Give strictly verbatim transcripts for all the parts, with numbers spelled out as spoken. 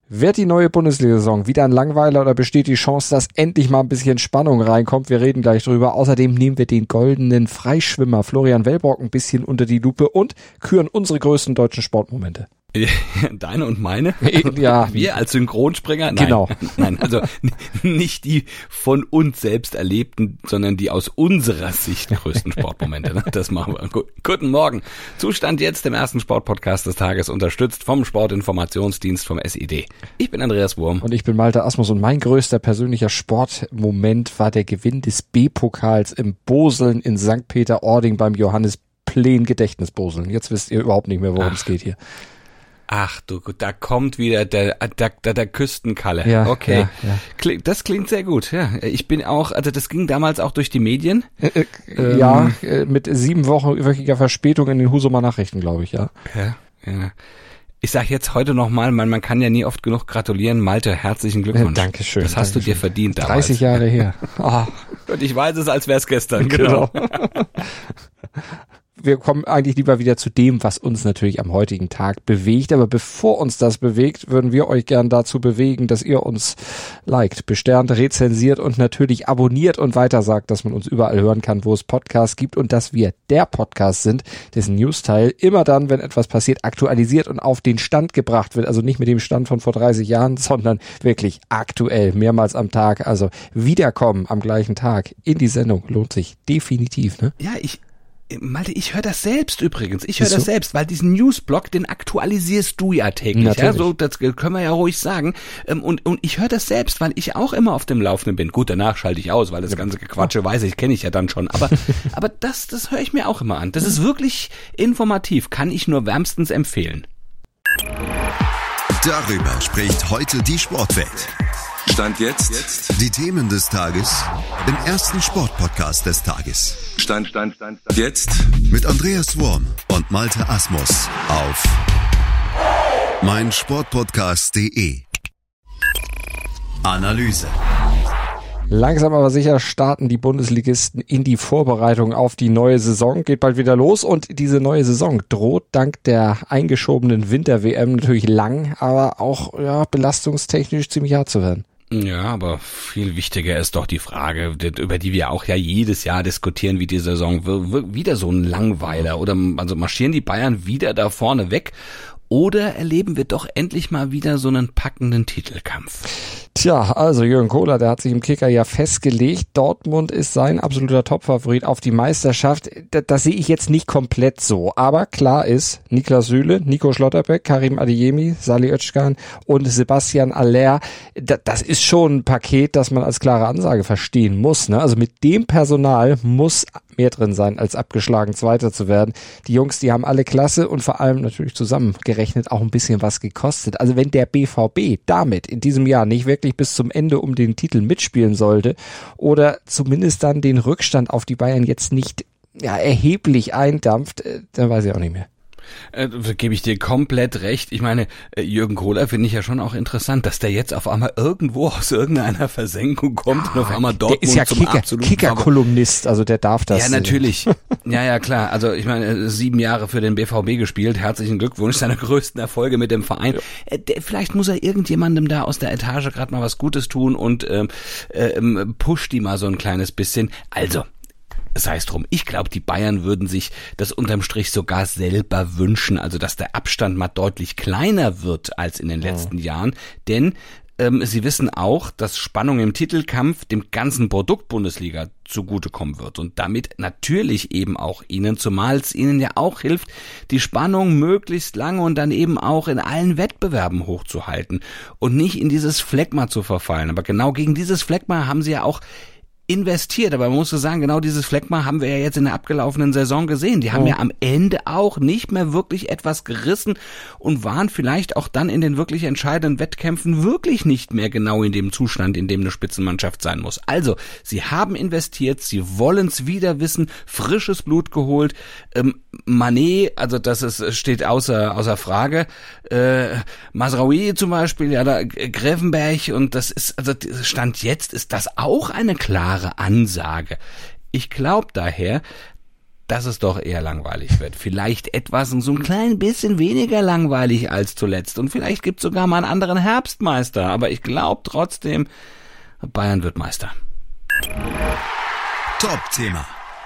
Wird die neue Bundesliga-Saison wieder ein Langweiler oder besteht die Chance, dass endlich mal ein bisschen Spannung reinkommt? Wir reden gleich drüber. Außerdem nehmen wir den goldenen Freischwimmer Florian Wellbrock ein bisschen unter die Lupe und küren unsere größten deutschen Sportmomente. Deine und meine? Ja. Wir als Synchronspringer? Nein. Genau. Nein, also nicht die von uns selbst erlebten, sondern die aus unserer Sicht größten Sportmomente. Das machen wir. Guten Morgen. Zustand jetzt im ersten Sportpodcast des Tages, unterstützt vom Sportinformationsdienst vom S I D. Ich bin Andreas Wurm. Und ich bin Malte Asmus und mein größter persönlicher Sportmoment war der Gewinn des B-Pokals im Boseln in Sankt Peter-Ording beim Johannes Pleen Gedächtnisboseln. Jetzt wisst ihr überhaupt nicht mehr, worum es geht hier. Ach du, da kommt wieder der der, der, der Küstenkalle. Ja, okay, ja, ja. Kling, das klingt sehr gut. Ja, ich bin auch, also das ging damals auch durch die Medien. Äh, äh, ja, äh, mit sieben Wochen wöchiger Verspätung in den Husumer Nachrichten, glaube ich, ja. Ja, ja. Ich sag jetzt heute nochmal, man, man kann ja nie oft genug gratulieren. Malte, herzlichen Glückwunsch. Ja, Dankeschön. Das hast Dankeschön. du dir verdient damals. dreißig Jahre her. Oh. Und ich weiß es, als wäre es gestern. Genau. Wir kommen eigentlich lieber wieder zu dem, was uns natürlich am heutigen Tag bewegt. Aber bevor uns das bewegt, würden wir euch gern dazu bewegen, dass ihr uns liked, besternt, rezensiert und natürlich abonniert und weitersagt, dass man uns überall hören kann, wo es Podcasts gibt und dass wir der Podcast sind, dessen News-Teil immer dann, wenn etwas passiert, aktualisiert und auf den Stand gebracht wird. Also nicht mit dem Stand von vor dreißig Jahren, sondern wirklich aktuell, mehrmals am Tag. Also wiederkommen am gleichen Tag in die Sendung lohnt sich definitiv, ne? Ja, ich Malte, ich höre das selbst übrigens. Ich höre so? das selbst, weil diesen Newsblog, den aktualisierst du ja täglich. Natürlich. Ja, so, das können wir ja ruhig sagen. Und, und ich höre das selbst, weil ich auch immer auf dem Laufenden bin. Gut, danach schalte ich aus, weil das ganze Gequatsche weiß ich, kenne ich ja dann schon. Aber, aber das, das höre ich mir auch immer an. Das ist wirklich informativ. Kann ich nur wärmstens empfehlen. Darüber spricht heute die Sportwelt. Stand jetzt. jetzt die Themen des Tages im ersten Sportpodcast des Tages. Stand, Stand, Stand, Stand. Jetzt mit Andreas Wurm und Malte Asmus auf meinsportpodcast punkt de. Analyse. Langsam aber sicher starten die Bundesligisten in die Vorbereitung auf die neue Saison. Geht bald wieder los und diese neue Saison droht dank der eingeschobenen Winter-W M natürlich lang, aber auch ja, belastungstechnisch ziemlich hart zu werden. Ja, aber viel wichtiger ist doch die Frage, über die wir auch ja jedes Jahr diskutieren, wie die Saison wird. Wieder so ein Langweiler oder also marschieren die Bayern wieder da vorne weg oder erleben wir doch endlich mal wieder so einen packenden Titelkampf? Tja, also Jürgen Kohler, der hat sich im Kicker ja festgelegt, Dortmund ist sein absoluter Topfavorit auf die Meisterschaft. Das, das sehe ich jetzt nicht komplett so, aber klar ist, Niklas Süle, Nico Schlotterbeck, Karim Adeyemi, Salih Özcan und Sebastian Aller, das, das ist schon ein Paket, das man als klare Ansage verstehen muss, ne? Also mit dem Personal muss mehr drin sein, als abgeschlagen Zweiter zu werden. Die Jungs, die haben alle Klasse und vor allem natürlich zusammengerechnet auch ein bisschen was gekostet. Also wenn der B V B damit in diesem Jahr nicht wirklich bis zum Ende um den Titel mitspielen sollte oder zumindest dann den Rückstand auf die Bayern jetzt nicht ja, erheblich eindampft, dann weiß ich auch nicht mehr. Äh, gebe ich dir komplett recht. Ich meine, Jürgen Kohler finde ich ja schon auch interessant, dass der jetzt auf einmal irgendwo aus irgendeiner Versenkung kommt ja, und auf einmal Dortmund der ist ja zum Kicker, absoluten Kicker-Kolumnist, also der darf das. Ja, natürlich. Ja, ja, klar. Also ich meine, sieben Jahre für den B V B gespielt. Herzlichen Glückwunsch, seine größten Erfolge mit dem Verein. Ja. Der, vielleicht muss er irgendjemandem da aus der Etage gerade mal was Gutes tun und ähm, ähm, pusht die mal so ein kleines bisschen. Also, sei es drum. Ich glaube, die Bayern würden sich das unterm Strich sogar selber wünschen, also dass der Abstand mal deutlich kleiner wird als in den letzten ja. Jahren, denn ähm, sie wissen auch, dass Spannung im Titelkampf dem ganzen Produkt Bundesliga zugutekommen wird und damit natürlich eben auch ihnen, zumal es ihnen ja auch hilft, die Spannung möglichst lange und dann eben auch in allen Wettbewerben hochzuhalten und nicht in dieses Phlegma zu verfallen. Aber genau gegen dieses Phlegma haben sie ja auch investiert, aber man muss so sagen, genau dieses Phlegma haben wir ja jetzt in der abgelaufenen Saison gesehen. Die haben oh. ja am Ende auch nicht mehr wirklich etwas gerissen und waren vielleicht auch dann in den wirklich entscheidenden Wettkämpfen wirklich nicht mehr genau in dem Zustand, in dem eine Spitzenmannschaft sein muss. Also, sie haben investiert, sie wollen es wieder wissen, frisches Blut geholt. Ähm, Mané, also das ist, steht außer außer Frage. Äh, Mazraoui zum Beispiel, ja, da Gravenberch und das ist, also Stand jetzt ist das auch eine klare Ansage. Ich glaube daher, dass es doch eher langweilig wird. Vielleicht etwas so ein klein bisschen weniger langweilig als zuletzt. Und vielleicht gibt's sogar mal einen anderen Herbstmeister. Aber ich glaube trotzdem, Bayern wird Meister. Top-Thema.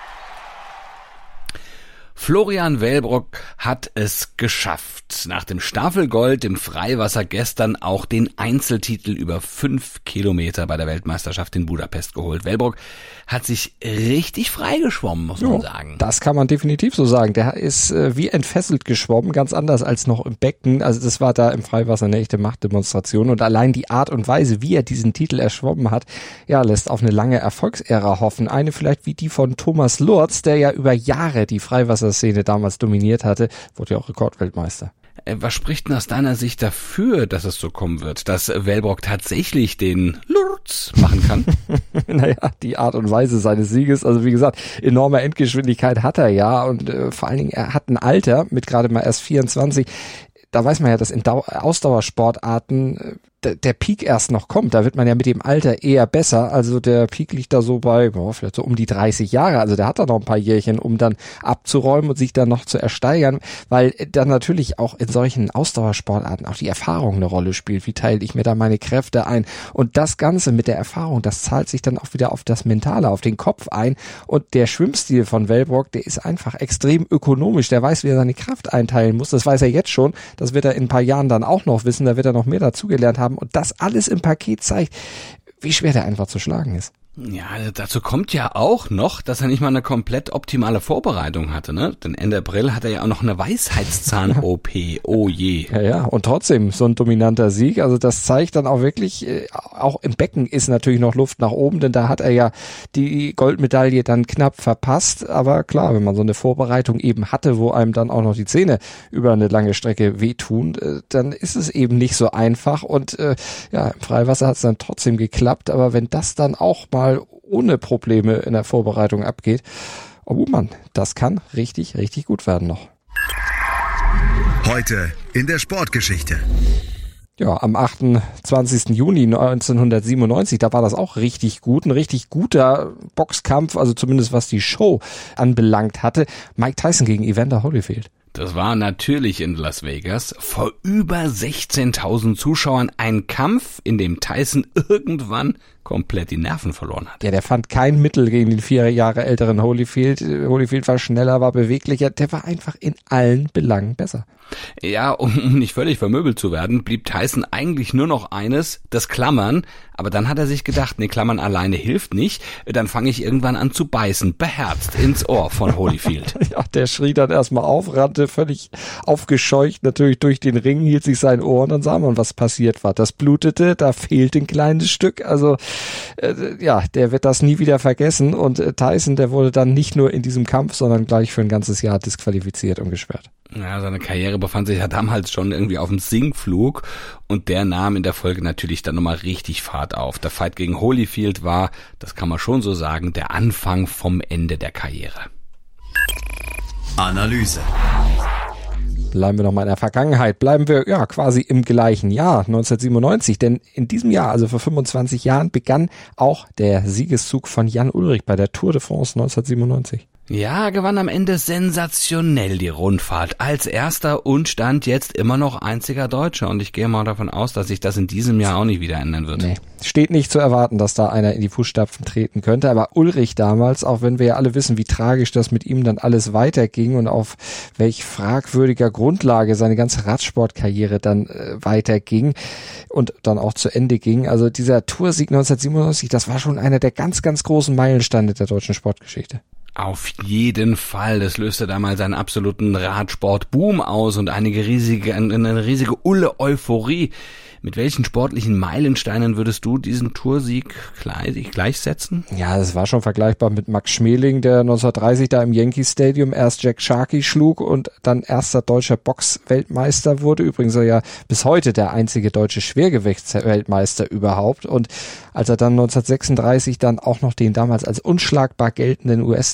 Florian Wellbrock hat es geschafft. Nach dem Staffelgold im Freiwasser gestern auch den Einzeltitel über fünf Kilometer bei der Weltmeisterschaft in Budapest geholt. Wellbrock hat sich richtig frei geschwommen, muss man sagen. Das kann man definitiv so sagen. Der ist äh, wie entfesselt geschwommen, ganz anders als noch im Becken. Also das war da im Freiwasser eine echte Machtdemonstration. Und allein die Art und Weise, wie er diesen Titel erschwommen hat, ja, lässt auf eine lange Erfolgsära hoffen. Eine vielleicht wie die von Thomas Lurz, der ja über Jahre die Freiwasserszene damals dominiert hatte, wurde ja auch Rekordweltmeister. Was spricht denn aus deiner Sicht dafür, dass es so kommen wird, dass Wellbrock tatsächlich den Lurz machen kann? Naja, die Art und Weise seines Sieges, also wie gesagt, enorme Endgeschwindigkeit hat er ja und äh, vor allen Dingen, er hat ein Alter mit gerade mal erst vierundzwanzig. Da weiß man ja, dass in Dau- Ausdauersportarten äh, der Peak erst noch kommt. Da wird man ja mit dem Alter eher besser. Also der Peak liegt da so bei, boah, vielleicht so um die dreißig Jahre. Also der hat da noch ein paar Jährchen, um dann abzuräumen und sich dann noch zu ersteigern, weil dann natürlich auch in solchen Ausdauersportarten auch die Erfahrung eine Rolle spielt. Wie teile ich mir da meine Kräfte ein? Und das Ganze mit der Erfahrung, das zahlt sich dann auch wieder auf das Mentale, auf den Kopf ein. Und der Schwimmstil von Wellbrock, der ist einfach extrem ökonomisch. Der weiß, wie er seine Kraft einteilen muss. Das weiß er jetzt schon. Das wird er in ein paar Jahren dann auch noch wissen. Da wird er noch mehr dazugelernt haben. Und das alles im Paket zeigt, wie schwer der einfach zu schlagen ist. Ja, dazu kommt ja auch noch, dass er nicht mal eine komplett optimale Vorbereitung hatte, ne? Denn Ende April hat er ja auch noch eine Weisheitszahn-O P. Oh je. Ja, ja, und trotzdem so ein dominanter Sieg. Also das zeigt dann auch wirklich, äh, auch im Becken ist natürlich noch Luft nach oben, denn da hat er ja die Goldmedaille dann knapp verpasst. Aber klar, wenn man so eine Vorbereitung eben hatte, wo einem dann auch noch die Zähne über eine lange Strecke wehtun, äh, dann ist es eben nicht so einfach. Und äh, ja, im Freiwasser hat es dann trotzdem geklappt. Aber wenn das dann auch mal ohne Probleme in der Vorbereitung abgeht. Oh Mann, das kann richtig, richtig gut werden noch. Heute in der Sportgeschichte. Ja, am achtundzwanzigsten Juni neunzehnhundertsiebenundneunzig, da war das auch richtig gut, ein richtig guter Boxkampf, also zumindest was die Show anbelangt hatte. Mike Tyson gegen Evander Holyfield. Das war natürlich in Las Vegas vor über sechzehntausend Zuschauern ein Kampf, in dem Tyson irgendwann komplett die Nerven verloren hat. Ja, der fand kein Mittel gegen den vier Jahre älteren Holyfield. Holyfield war schneller, war beweglicher, der war einfach in allen Belangen besser. Ja, um nicht völlig vermöbelt zu werden, blieb Tyson eigentlich nur noch eines, das Klammern. Aber dann hat er sich gedacht, nee, Klammern alleine hilft nicht. Dann fange ich irgendwann an zu beißen, beherzt ins Ohr von Holyfield. Ja, der schrie dann erstmal auf, rannte völlig aufgescheucht natürlich durch den Ring, hielt sich sein Ohr und dann sah man, was passiert war. Das blutete, da fehlt ein kleines Stück. Also äh, ja, der wird das nie wieder vergessen. Und äh, Tyson, der wurde dann nicht nur in diesem Kampf, sondern gleich für ein ganzes Jahr disqualifiziert und gesperrt. Ja, seine Karriere befand sich ja damals schon irgendwie auf dem Sinkflug und der nahm in der Folge natürlich dann nochmal richtig Fahrt auf. Der Fight gegen Holyfield war, das kann man schon so sagen, der Anfang vom Ende der Karriere. Analyse. Bleiben wir noch mal in der Vergangenheit. Bleiben wir ja quasi im gleichen Jahr, neunzehnhundertsiebenundneunzig. Denn in diesem Jahr, also vor fünfundzwanzig Jahren, begann auch der Siegeszug von Jan Ullrich bei der Tour de France neunzehnhundertsiebenundneunzig. Ja, gewann am Ende sensationell die Rundfahrt als erster und stand jetzt immer noch einziger Deutscher. Und ich gehe mal davon aus, dass sich das in diesem Jahr auch nicht wieder ändern wird. Nee, steht nicht zu erwarten, dass da einer in die Fußstapfen treten könnte. Aber Ullrich damals, auch wenn wir ja alle wissen, wie tragisch das mit ihm dann alles weiterging und auf welch fragwürdiger Grundlage seine ganze Radsportkarriere dann äh, weiterging und dann auch zu Ende ging. Also dieser Toursieg neunzehnhundertsiebenundneunzig, das war schon einer der ganz, ganz großen Meilensteine der deutschen Sportgeschichte. Auf jeden Fall. Das löste damals einen absoluten Radsport-Boom aus und einige riesige, eine riesige Ulle-Euphorie. Mit welchen sportlichen Meilensteinen würdest du diesen Toursieg gleich, gleichsetzen? Ja, das war schon vergleichbar mit Max Schmeling, der neunzehnhundertdreißig da im Yankee Stadium erst Jack Sharkey schlug und dann erster deutscher Box-Weltmeister wurde. Übrigens ja bis heute der einzige deutsche Schwergewichtsweltmeister überhaupt. Und als er dann neunzehnhundertsechsunddreißig dann auch noch den damals als unschlagbar geltenden U S-Star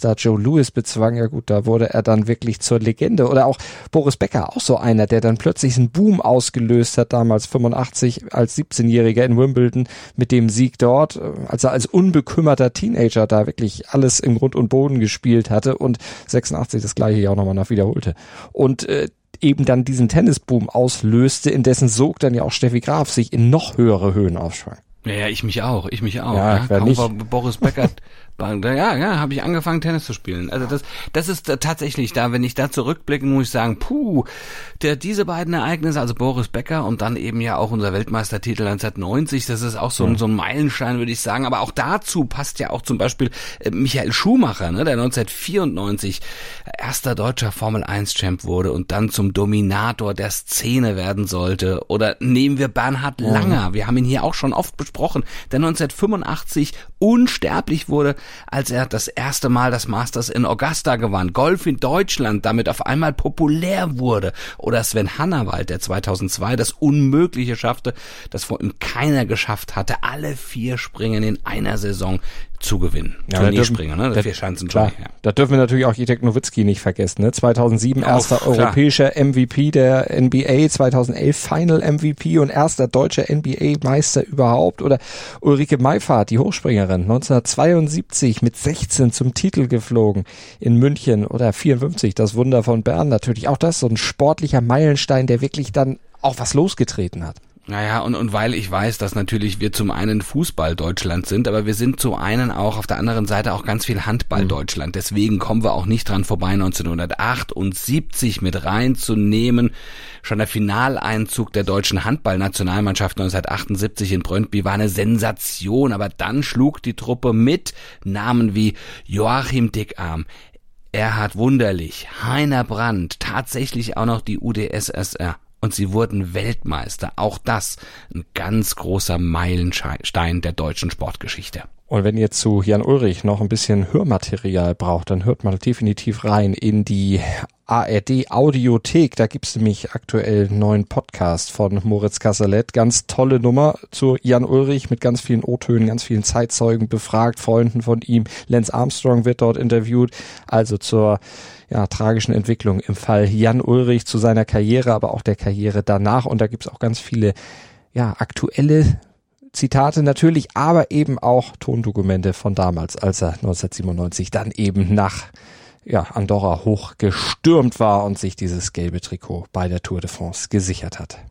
Weltmeister Joe Louis bezwang, ja gut, da wurde er dann wirklich zur Legende. Oder auch Boris Becker, auch so einer, der dann plötzlich einen Boom ausgelöst hat, damals fünfundachtzig als siebzehnjähriger in Wimbledon mit dem Sieg dort, als er als unbekümmerter Teenager da wirklich alles im Grund und Boden gespielt hatte und sechsundachtzig das gleiche Jahr nochmal nach wiederholte. Und äh, eben dann diesen Tennisboom auslöste, in dessen Sog dann ja auch Steffi Graf sich in noch höhere Höhen aufschwang. Ja, ja, ich mich auch, ich mich auch. Ja, ja. Kaum war Boris Becker, ja, ja, habe ich angefangen Tennis zu spielen. Also das, das ist tatsächlich da, wenn ich da zurückblicke, muss ich sagen, puh, der diese beiden Ereignisse, also Boris Becker und dann eben ja auch unser Weltmeistertitel neunzehnhundertneunzig, das ist auch so, ein, so ein Meilenstein, würde ich sagen. Aber auch dazu passt ja auch zum Beispiel äh, Michael Schumacher, ne, der neunzehnhundertvierundneunzig erster deutscher Formel eins Champ wurde und dann zum Dominator der Szene werden sollte. Oder nehmen wir Bernhard Langer, wir haben ihn hier auch schon oft besprochen, der neunzehnhundertfünfundachtzig unsterblich wurde, als er das erste Mal das Masters in Augusta gewann, Golf in Deutschland damit auf einmal populär wurde. Oder Sven Hannawald, der zweitausendzwei das Unmögliche schaffte, das vor ihm keiner geschafft hatte, alle vier Springen in einer Saison zu gewinnen. Ja, Turnierspringer, ne? Das vier Schanzen. Klar, ja. Da dürfen wir natürlich auch Jacek Nowitzki nicht vergessen. Ne? zweitausendsieben Auch, erster klar. europäischer M V P der N B A, zweitausendelf Final M V P und erster deutscher N B A-Meister überhaupt. Oder Ulrike Meifert, die Hochspringerin, neunzehnhundertzweiundsiebzig mit sechzehn zum Titel geflogen in München. Oder vierundfünfzig, das Wunder von Bern natürlich. Auch das so ein sportlicher Meilenstein, der wirklich dann auch was losgetreten hat. Naja, und, und weil ich weiß, dass natürlich wir zum einen Fußball Deutschland sind, aber wir sind zum einen auch auf der anderen Seite auch ganz viel Handball Deutschland. Deswegen kommen wir auch nicht dran vorbei, neunzehnhundertachtundsiebzig mit reinzunehmen. Schon der Finaleinzug der deutschen Handballnationalmannschaft neunzehnhundertachtundsiebzig in Brøndby war eine Sensation, aber dann schlug die Truppe mit Namen wie Joachim Dickarm, Erhard Wunderlich, Heiner Brandt, tatsächlich auch noch die U D S S R. Und sie wurden Weltmeister. Auch das ein ganz großer Meilenstein der deutschen Sportgeschichte. Und wenn ihr zu Jan Ullrich noch ein bisschen Hörmaterial braucht, dann hört mal definitiv rein in die A R D Audiothek. Da gibt's nämlich aktuell einen neuen Podcast von Moritz Kasselet. Ganz tolle Nummer zu Jan Ullrich mit ganz vielen O-Tönen, ganz vielen Zeitzeugen befragt, Freunden von ihm. Lance Armstrong wird dort interviewt. Also zur ja, tragischen Entwicklung im Fall Jan Ullrich, zu seiner Karriere, aber auch der Karriere danach. Und da gibt's auch ganz viele ja aktuelle Zitate natürlich, aber eben auch Tondokumente von damals, als er neunzehnhundertsiebenundneunzig dann eben nach ja, Andorra hochgestürmt war und sich dieses gelbe Trikot bei der Tour de France gesichert hat.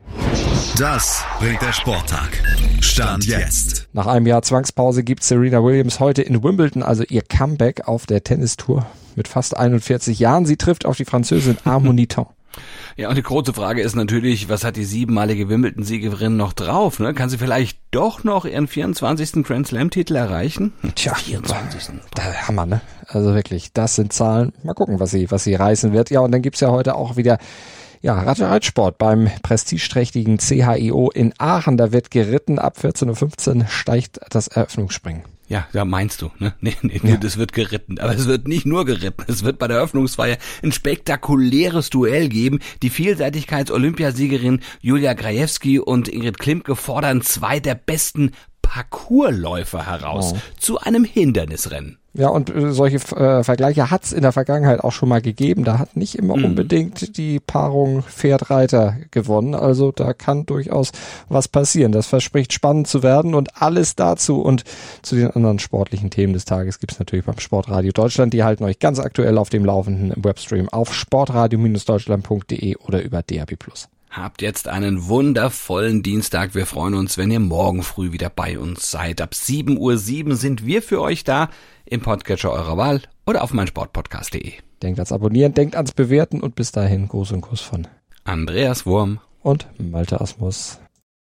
Das bringt der Sporttag. Stand jetzt. Nach einem Jahr Zwangspause gibt Serena Williams heute in Wimbledon also ihr Comeback auf der Tennistour mit fast einundvierzig Jahren. Sie trifft auf die Französin Armoniton. Ja, und die große Frage ist natürlich, was hat die siebenmalige Wimbledon-Siegerin noch drauf? Ne? Kann sie vielleicht doch noch ihren vierundzwanzigsten Grand Slam-Titel erreichen? Tja, vierundzwanzigsten Der Hammer, ne? Also wirklich, das sind Zahlen. Mal gucken, was sie, was sie reißen wird. Ja, und dann gibt's ja heute auch wieder ja, Reitsport beim prestigeträchtigen C H I O in Aachen. Da wird geritten. Ab vierzehn Uhr fünfzehn steigt das Eröffnungsspringen. Ja, da meinst du, ne? Nee, nee, nee, ja. Das wird geritten. Aber es wird nicht nur geritten. Es wird bei der Eröffnungsfeier ein spektakuläres Duell geben. Die Vielseitigkeits-Olympiasiegerin Julia Grajewski und Ingrid Klimke fordern zwei der besten Parcoursläufer heraus oh. zu einem Hindernisrennen. Ja, und äh, solche äh, Vergleiche hat's in der Vergangenheit auch schon mal gegeben. Da hat nicht immer mhm. unbedingt die Paarung Pferd-Reiter gewonnen. Also da kann durchaus was passieren. Das verspricht spannend zu werden. Und alles dazu und zu den anderen sportlichen Themen des Tages gibt's natürlich beim Sportradio Deutschland. Die halten euch ganz aktuell auf dem laufenden Webstream auf sportradio Bindestrich deutschland Punkt de oder über D A B plus. Habt jetzt einen wundervollen Dienstag. Wir freuen uns, wenn ihr morgen früh wieder bei uns seid. Ab sieben Uhr sieben sind wir für euch da im Podcatcher eurer Wahl oder auf meinsportpodcast Punkt de. Denkt ans Abonnieren, denkt ans Bewerten und bis dahin Gruß und Kuss von Andreas Wurm und Malte Asmus.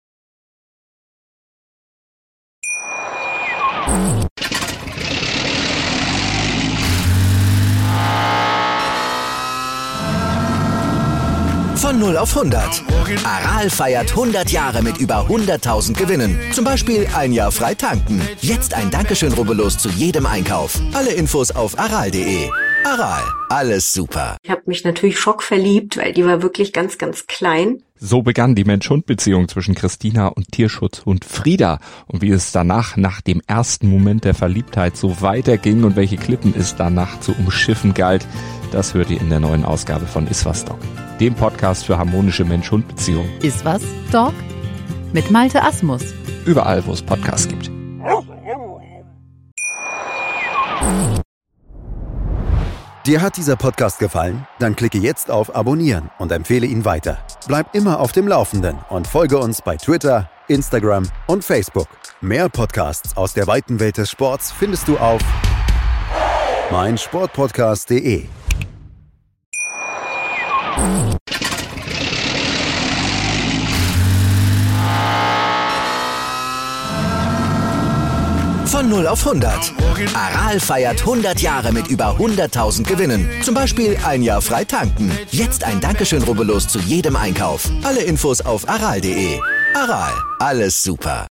Von null auf hundert. Aral feiert hundert Jahre mit über hunderttausend Gewinnen. Zum Beispiel ein Jahr frei tanken. Jetzt ein Dankeschön, rubbellos zu jedem Einkauf. Alle Infos auf aral Punkt de. Aral, alles super. Ich habe mich natürlich schockverliebt, weil die war wirklich ganz, ganz klein. So begann die Mensch-Hund-Beziehung zwischen Christina und Tierschutzhund Frieda. Und wie es danach, nach dem ersten Moment der Verliebtheit, so weiterging und welche Klippen es danach zu umschiffen galt, das hört ihr in der neuen Ausgabe von Iswas Dog, dem Podcast für harmonische Mensch-Hund-Beziehungen. Iswas Dog mit Malte Asmus. Überall, wo es Podcasts gibt. Dir hat dieser Podcast gefallen? Dann klicke jetzt auf Abonnieren und empfehle ihn weiter. Bleib immer auf dem Laufenden und folge uns bei Twitter, Instagram und Facebook. Mehr Podcasts aus der weiten Welt des Sports findest du auf meinsportpodcast punkt de. Von null auf hundert. Aral feiert hundert Jahre mit über hunderttausend Gewinnen. Zum Beispiel ein Jahr frei tanken. Jetzt ein Dankeschön, rubbellos zu jedem Einkauf. Alle Infos auf aral punkt de. Aral, alles super.